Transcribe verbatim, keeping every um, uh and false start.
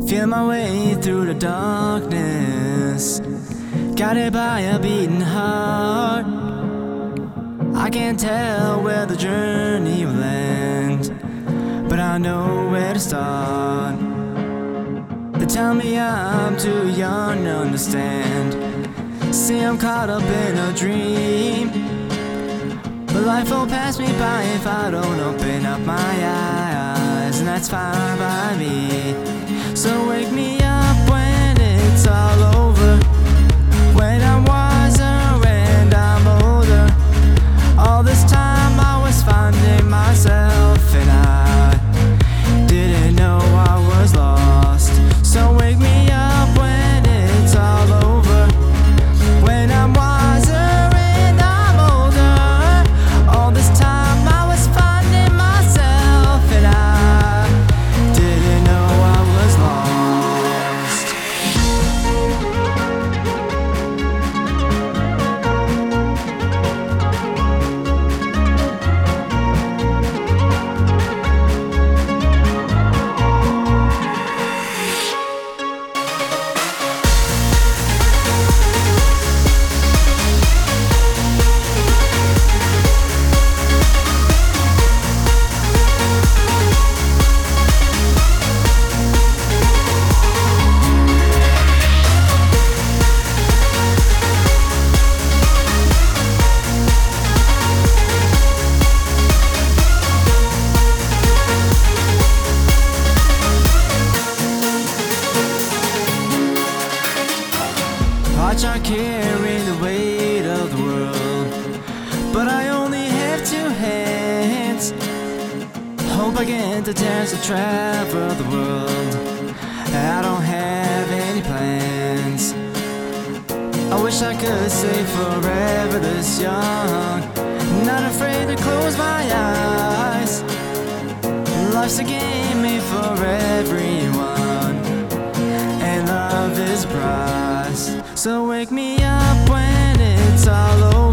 Feel my way through the darkness, guided by a beating heart. I can't tell where the journey will end, but I know where to start. They tell me I'm too young to understand. See, I'm caught up in a dream, but life will pass me by if I don't open up my eyes, and that's fine by me. So wake me up when it's all over, when I'm wiser and I'm older. All this time I was finding myself, and I didn't know I was lost. So wake me up when it's all over, when I'm wiser and I'm older. All this time I was finding myself, and I didn't know I was lost. I try carrying the weight of the world, but I only have two hands. Hope I get the chance to travel the world. I don't have any plans. I wish I could stay forever this young, not afraid to close my eyes. Life's a game made for everyone, and love is a prize. So wake me up when it's all over.